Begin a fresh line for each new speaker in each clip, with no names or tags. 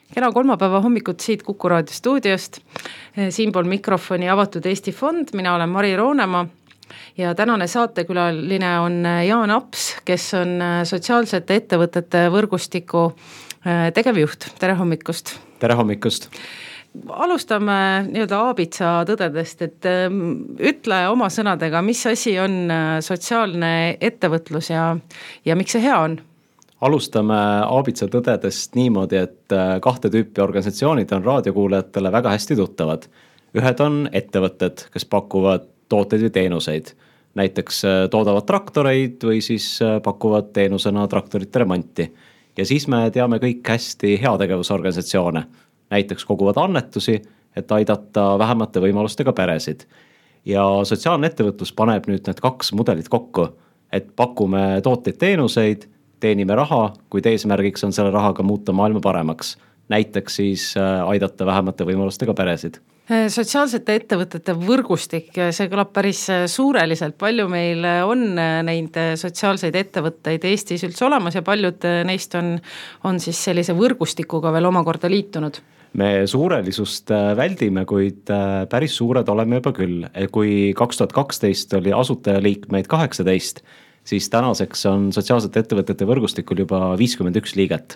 Kena kolmapäeva hommikut siit Kuku Raadio stuudiost. Siinpool mikrofoni Avatud Eesti Fond, mina olen Mari Roonemaa ja tänane saatekülaline on Jaan Aps, kes on sotsiaalsete ettevõtete võrgustiku tegevjuht. Tere hommikust!
Tere hommikust!
Alustame aabitsa tõdedest, et ütle oma sõnadega, mis asi on sotsiaalne ettevõtlus ja miks see hea on?
Alustame aabitsa tõdedest niimoodi, et kahte tüüpi organisatsioonid on raadiokuulajatele väga hästi tuttavad. Ühed on ettevõtted, kes pakuvad tooteid või teenuseid. Näiteks toodavad traktoreid või siis pakuvad teenusena traktorite remonti. Ja siis me teame kõik hästi heategevusorganisatsioone. Näiteks koguvad annetusi, et aidata vähemate võimalustega peresid. Ja sotsiaalne ettevõtlus paneb nüüd need kaks mudelit kokku, et pakume tooteid teenuseid, teenime raha, kuid eesmärgiks on selle rahaga muuta maailma paremaks. Näiteks siis aidata vähemate võimalustega peresid.
Sotsiaalsete ettevõtete võrgustik, see kõlab päris suureliselt. Palju meil on neid sotsiaalseid ettevõtteid Eestis üldse olemas ja paljud neist on siis sellise võrgustikuga veel omakorda liitunud?
Me suurelisust väldime, kuid päris suured oleme juba küll. Kui 2012 oli asutajaliikmeid 18, siis tänaseks on sotsiaalsete ettevõtete võrgustikul juba 51 liiget.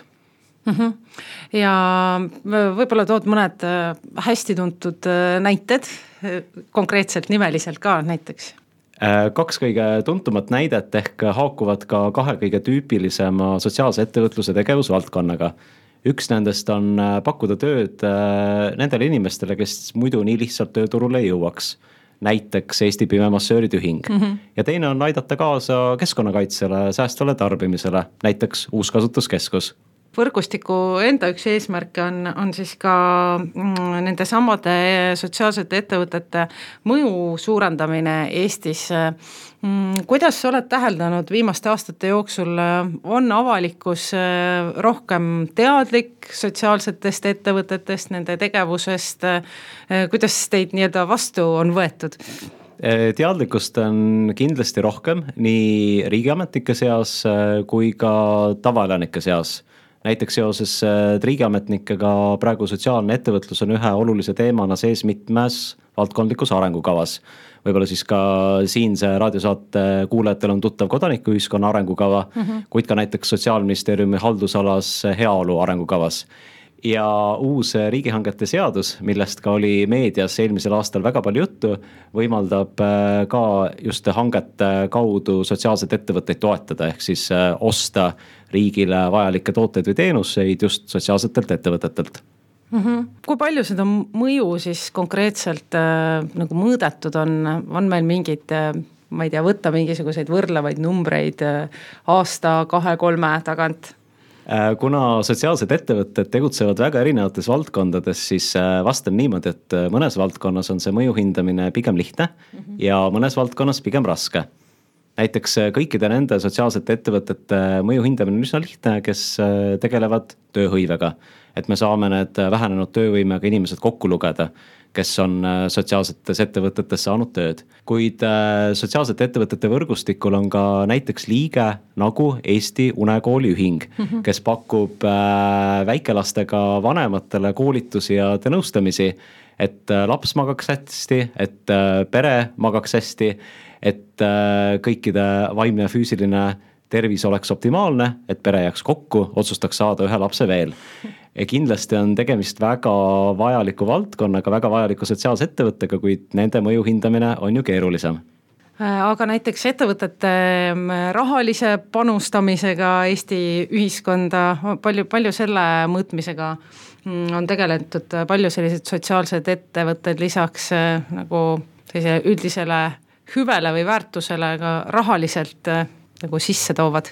Ja võib-olla tood mõned hästi tuntud näited, konkreetselt nimeliselt ka näiteks?
Kaks kõige tuntumat näidet ehk haakuvad ka kahe kõige tüüpilisema sotsiaalse ettevõtluse tegevusvaldkonnaga. Üks nendest on pakkuda tööd nendele inimestele, kes muidu nii lihtsalt tööturule ei jõuaks. Näiteks Eesti Pimemassööride Ühing. Ja teine on aidata kaasa keskkonnakaitsele, säästvale tarbimisele, näiteks Uuskasutuskeskus.
Võrgustiku enda üks eesmärk on siis ka nende samade sotsiaalsete ettevõtete mõju suurendamine Eestis. Kuidas sa oled täheldanud viimaste aastate jooksul, on avalikkus rohkem teadlik sotsiaalsetest ettevõtetest, nende tegevusest, kuidas teid vastu on võetud?
Teadlikkust on kindlasti rohkem nii riigiametnike seas kui ka tavaelanike seas. Näiteks seoses riigiametnikega praegu sotsiaalne ettevõtlus on ühe olulise teemana sees mitmes valdkondlikus arengukavas. Võib-olla siis ka siinse raadiosaate kuulajatel on tuttav kodanikuühiskonna arengukava, kuid ka näiteks Sotsiaalministeeriumi haldusalas heaolu arengukavas. Ja uus riigihangete seadus, millest ka oli meedias eelmisel aastal väga palju juttu, võimaldab ka just hangete kaudu sotsiaalseid ettevõtteid toetada, ehk siis osta riigile vajalikke tooteid või teenuseid just sotsiaalsetelt ettevõtetelt.
Kui palju seda mõju siis konkreetselt nagu mõõdetud on meil mingid, ma ei tea, võtta mingisuguseid võrdlevaid numbreid aasta, 2-3 tagant?
Kuna sotsiaalsed ettevõtted tegutsevad väga erinevates valdkondades, siis vastan niimoodi, et mõnes valdkonnas on see mõju hindamine pigem lihtne ja mõnes valdkonnas pigem raske. Näiteks kõikide nende sotsiaalsete ettevõtete mõju hindamine on üsna lihtne, kes tegelevad tööhõivega. Et me saame need vähenenud töövõimega inimesed kokku lugeda, kes on sotsiaalsetes ettevõtetes saanud tööd. Kuid sotsiaalsete ettevõtete võrgustikul on ka näiteks liige nagu Eesti Unekooli Ühing, kes pakub väikelastega vanematele koolitusi ja nõustamisi, et laps magaks hästi, et pere magaks hästi, et kõikide vaimne ja füüsiline tervis oleks optimaalne, et pere jääks kokku, otsustaks saada ühe lapse veel. Ja kindlasti on tegemist väga vajaliku valdkonnaga, väga vajaliku sotsiaalse ettevõttega, kuid nende mõju hindamine on ju keerulisem.
Aga näiteks ettevõtete rahalise panustamisega Eesti ühiskonda, palju selle mõõtmisega on tegeletud, palju sellised sotsiaalsed ettevõtted lisaks nagu üldisele hüvele või väärtusele ka rahaliselt nagu sisse toovad?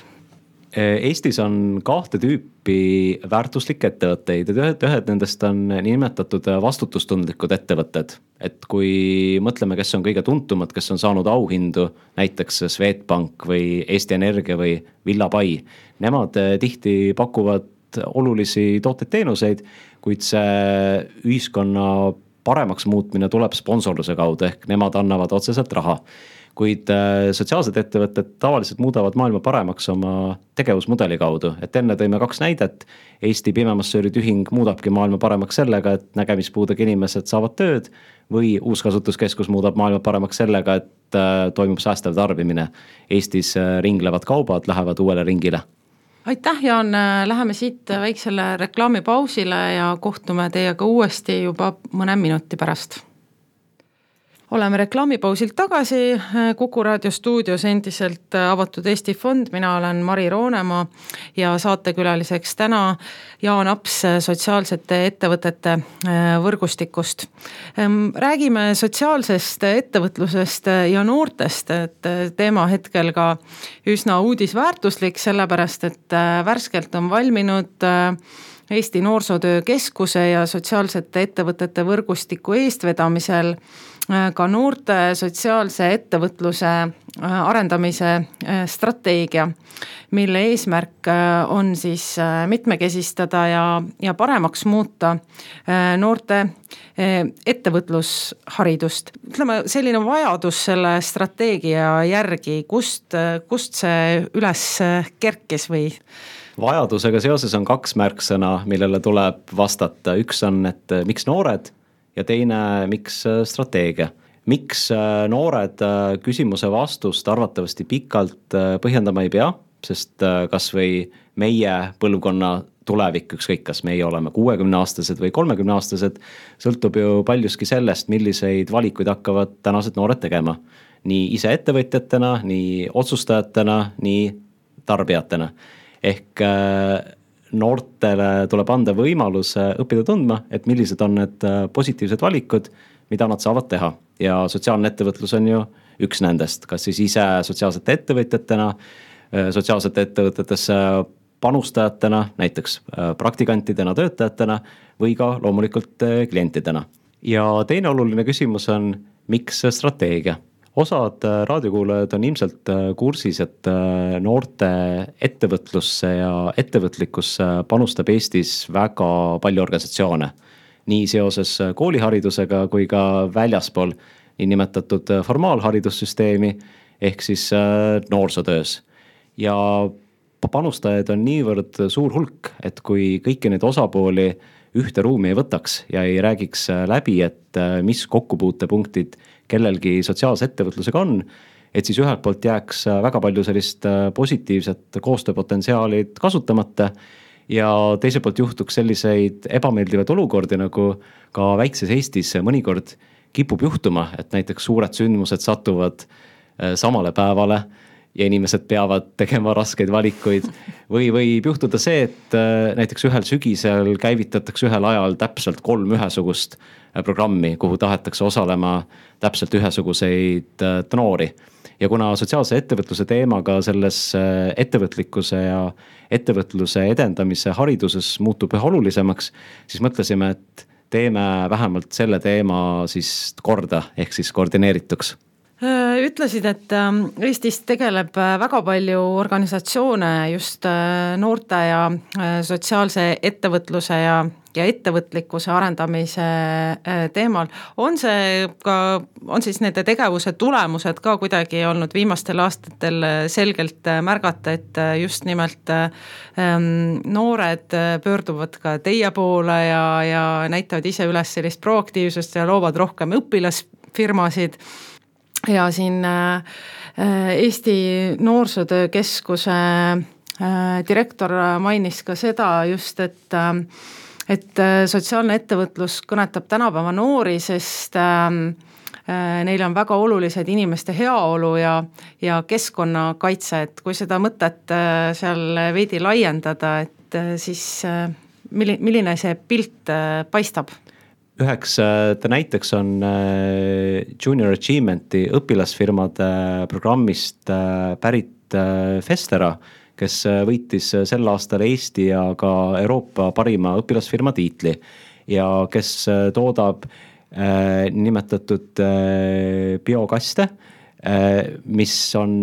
Eestis on kahte tüüpi väärtuslikke ettevõtteid, ühed nendest on nimetatud vastutustundlikud ettevõtted. Et kui mõtleme, kes on kõige tuntumad, kes on saanud auhindu, näiteks Swedbank või Eesti Energia või Villapai, nemad tihti pakuvad olulisi tooteid-teenuseid, kuid see ühiskonna paremaks muutmine tuleb sponsorluse kaudu, ehk nemad annavad otseselt raha. kuid sotsiaalsed ettevõtted tavaliselt muudavad maailma paremaks oma tegevusmudeli kaudu, et enne tõime 2 näidet. Eesti Pimemasööride Ühing muudabki maailma paremaks sellega, et nägemispuudega inimesed saavad tööd või Uuskasutuskeskus muudab maailma paremaks sellega, et toimub säästev tarbimine. Eestis ringlevad kaubad lähevad uuele ringile.
Aitäh, Jaan, läheme siit väiksele reklaamipausile ja kohtume teiega uuesti juba mõne minuti pärast. Oleme reklaamipausilt tagasi, Kuku Raadio stuudios endiselt Avatud Eesti Fond, mina olen Mari Roonemaa ja saatekülaliseks täna Jaan Aps sotsiaalsete ettevõtete võrgustikust. Räägime sotsiaalsest ettevõtlusest ja noortest, et teema hetkel ka üsna uudisväärtuslik, sellepärast et värskelt on valminud Eesti Noorsootöö Keskuse ja sotsiaalsete ettevõtete võrgustiku eestvedamisel ka noorte sotsiaalse ettevõtluse arendamise strateegia, mille eesmärk on siis mitmekesistada ja paremaks muuta noorte ettevõtlusharidust. Ütleme, selline vajadus selle strateegia järgi, kust see üles kerkis või?
Vajadusega seoses on 2 märksõna, millele tuleb vastata. Üks on, et miks noored ja teine, miks strateegia. Miks noored küsimuse vastust arvatavasti pikalt põhjendama ei pea, sest kas või meie põlvkonna tulevik, ükskõik kas meie oleme 60-aastased või 30-aastased, sõltub ju paljuski sellest, milliseid valikuid hakkavad tänased noored tegema. Nii ise ettevõtjatena, nii otsustajatena, nii tarbijatena. Ehk noortele tuleb anda võimalus õppida tundma, et millised on need positiivsed valikud, mida nad saavad teha. Ja sotsiaalne ettevõtlus on ju üks nendest, kas siis ise sotsiaalsete ettevõtjatena, sotsiaalsete ettevõtetesse panustajatena, näiteks praktikantidena, töötajatena või ka loomulikult klientidena. Ja teine oluline küsimus on, miks strateegia? Osad raadiokuulajad on ilmselt kursis, et noorte ettevõtlusse ja ettevõtlikkusse panustab Eestis väga palju organisatsioone. Nii seoses kooliharidusega kui ka väljaspool niinimetatud formaalharidussüsteemi ehk siis noorsootöös. Ja panustajaid on niivõrd suur hulk, et kui kõiki neid osapooli ühte ruumi ei võtaks ja ei räägiks läbi, et mis kokkupuutepunktid kellelgi sotsiaalse ettevõtlusega on, et siis ühelt poolt jääks väga palju sellist positiivset koostööpotentsiaalid kasutamata ja teiselt poolt juhtuks selliseid ebameeldivaid olukordi, nagu ka väikses Eestis mõnikord kipub juhtuma, et näiteks suured sündmused satuvad samale päevale ja inimesed peavad tegema raskeid valikuid või võib juhtuda see, et näiteks ühel sügisel käivitatakse ühel ajal täpselt 3 ühesugust programmi, kuhu tahetakse osalema täpselt ühesuguseid noori. Ja kuna sotsiaalse ettevõtluse teemaga selles ettevõtlikkuse ja ettevõtluse edendamise hariduses muutub üha olulisemaks, siis mõtlesime, et teeme vähemalt selle teema siis korda ehk siis koordineerituks.
Ütlesid, et Eestis tegeleb väga palju organisatsioone just noorte ja sotsiaalse ettevõtluse ja ettevõtlikkuse arendamise teemal. On siis nende tegevuse tulemused ka kuidagi olnud viimastel aastatel selgelt märgata, et just nimelt noored pöörduvad ka teie poole ja näitavad ise üles sellist proaktiivsust ja loovad rohkem õpilasfirmasid. Ja siin Eesti Noorsootöö Keskuse direktor mainis ka seda just, et sotsiaalne ettevõtlus kõnetab tänapäeva noori, sest neil on väga olulised inimeste heaolu ja keskkonnakaitse, et kui seda mõtet seal veidi laiendada, et siis milline see pilt paistab?
Üheks näiteks on Junior Achievementi õpilasfirmade programmist pärit Festera, kes võitis sel aastal Eesti ja ka Euroopa parima õpilasfirma tiitli ja kes toodab nimetatud biokaste, mis on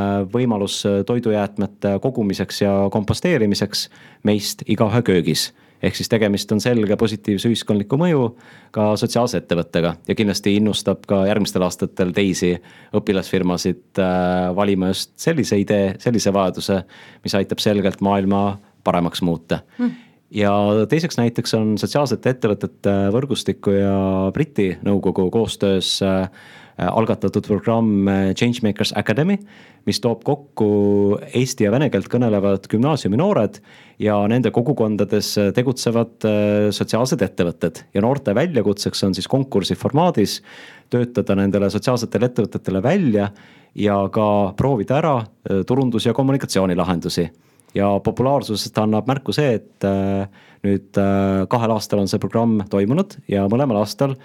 võimalus toidujäätmete kogumiseks ja komposteerimiseks meist igaühe köögis. ehk siis tegemist on selge positiivse ühiskondliku mõju ka sotsiaalse ettevõttega ja kindlasti innustab ka järgmistel aastatel teisi õpilasfirmasid valima just sellise idee, sellise vajaduse, mis aitab selgelt maailma paremaks muuta. Ja teiseks näiteks on sotsiaalsete ettevõtete võrgustiku ja Briti nõukogu koostöös algatatud programm Changemakers Academy, mis toob kokku eesti ja vene keelt kõnelevad gümnaasiumi noored ja nende kogukondades tegutsevad sotsiaalsed ettevõtted. Ja noorte väljakutseks on siis konkursi formaadis töötada nendele sotsiaalsetele ettevõtetele välja ja ka proovida ära turundus- ja kommunikatsioonilahendusi. Ja populaarsusest annab märku see, et nüüd 2 aastal on see programm toimunud ja mõlemal aastal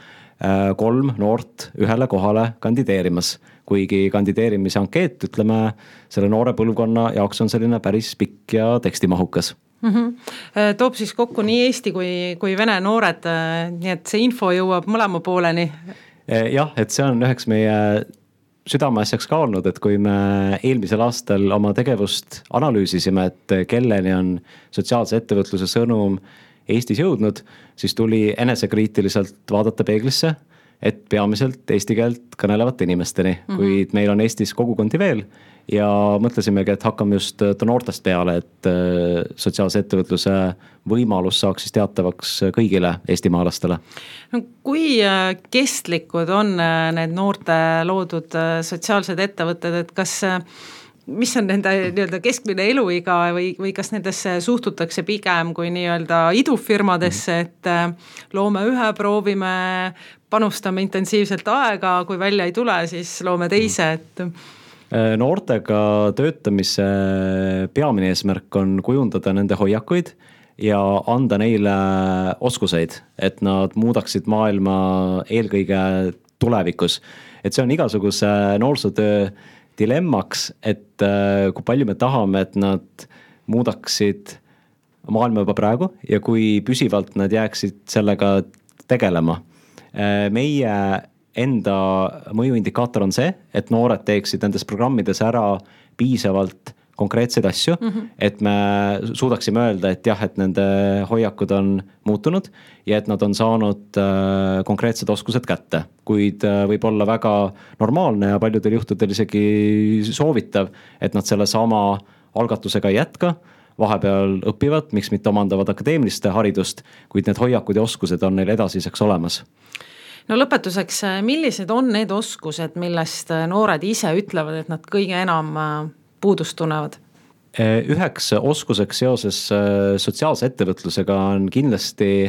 3 noort ühele kohale kandideerimas, kuigi kandideerimise ankeet, ütleme, selle noore põlvkonna jaoks on selline päris pikk ja tekstimahukas.
Toob siis kokku nii eesti kui vene noored, nii et see info jõuab mõlema pooleni?
Jah, et see on üheks meie südameasjaks ka olnud, et kui me eelmisel aastal oma tegevust analüüsisime, et kelleni on sotsiaalse ettevõtluse sõnum Eestis jõudnud, siis tuli enesekriitiliselt vaadata peeglisse, et peamiselt eesti keelt kõnelevate inimesteni, kuid meil on Eestis kogukondi veel ja mõtlesimegi, et hakkame just noortest peale, et sotsiaalse ettevõtluse võimalus saaks siis teatavaks kõigile eestimaalastele.
No, kui kestlikud on need noorte loodud sotsiaalsed ettevõtted, et kas mis on nende nii-öelda keskmine eluiga või kas nendesse suhtutakse pigem kui nii-öelda idufirmadesse, et loome ühe, proovime, panustame intensiivselt aega, kui välja ei tule, siis loome teise, et
noortega töötamise peamine eesmärk on kujundada nende hoiakuid ja anda neile oskuseid, et nad muudaksid maailma eelkõige tulevikus. Et see on igasuguse noorsootöö dilemmaks, et kui palju me tahame, et nad muudaksid maailma juba praegu ja kui püsivalt nad jääksid sellega tegelema. Meie enda mõjuindikaator on see, et noored teeksid nendes programmides ära piisavalt konkreetseid asju, et me suudaksime öelda, et jah, et nende hoiakud on muutunud ja et nad on saanud konkreetsed oskused kätte, kuid võib olla väga normaalne ja paljudel juhtudel isegi soovitav, et nad selle sama algatusega ei jätka, vahepeal õpivad, miks mitte omandavad akadeemilist haridust, kuid need hoiakud ja oskused on neil edasiseks olemas.
No lõpetuseks, millised on need oskused, millest noored ise ütlevad, et nad kõige enam puudust tunnevad?
Üheks oskuseks seoses sotsiaalse ettevõtlusega on kindlasti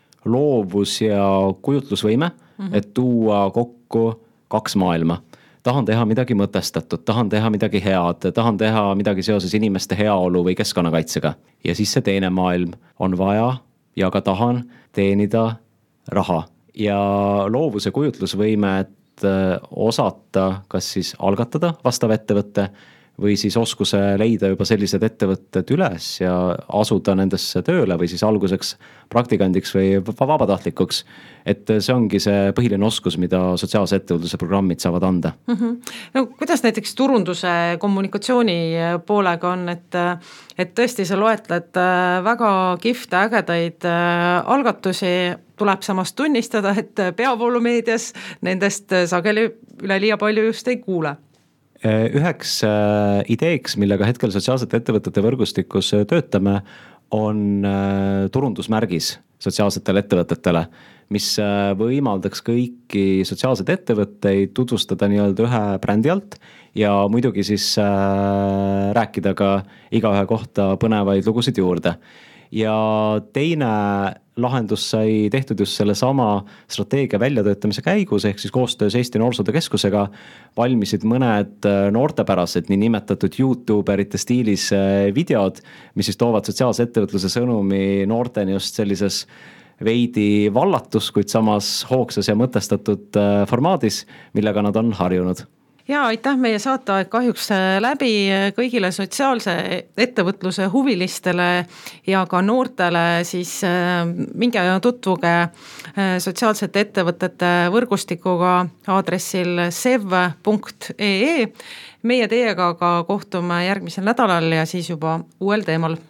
loovus ja kujutlusvõime, et tuua kokku 2 maailma. Tahan teha midagi mõtestatud, tahan teha midagi head, tahan teha midagi seoses inimeste heaolu või keskkonnakaitsega. Ja siis see teine maailm on vaja ja ka tahan teenida raha. Ja loovuse kujutlusvõime, et osata kas siis algatada vastav ettevõtte või siis oskuse leida juba sellised ettevõtted üles ja asuda nendesse tööle või siis alguseks praktikandiks või vabatahtlikuks. Et see ongi see põhiline oskus, mida sotsiaalse ettevõtluse programmid saavad anda.
No, kuidas näiteks turunduse kommunikatsiooni poolega on, et tõesti sa loetled väga kihvte, ägedaid algatusi, tuleb samast tunnistada, et peavoolumeedias nendest sageli üleliia palju just ei kuule.
Üheks ideeks, millega hetkel sotsiaalsete ettevõtete võrgustikus töötame, on turundusmärgis sotsiaalsetele ettevõtetele, mis võimaldaks kõiki sotsiaalseid ettevõtteid tutvustada nii-öelda ühe brändi alt ja muidugi siis rääkida ka igaühe kohta põnevaid lugusid juurde. Ja teine lahendus sai tehtud just selle sama strateegia väljatöötamise käigus, ehk siis koostöös Eesti Noorsootöö Keskusega valmisid mõned noortepärased, nii nimetatud YouTuberite stiilis videod, mis siis toovad sotsiaalse ettevõtluse sõnumi noorteni just sellises veidi vallatus, kuid samas hoogsas ja mõtestatud formaadis, millega nad on harjunud.
Ja aitäh, meie saateaeg kahjuks läbi, kõigile sotsiaalse ettevõtluse huvilistele ja ka noortele, siis minge ja tutvuge sotsiaalsete ettevõtete võrgustikuga aadressil sev.ee. Meie teiega ka kohtume järgmisel nädalal ja siis juba uuel teemal.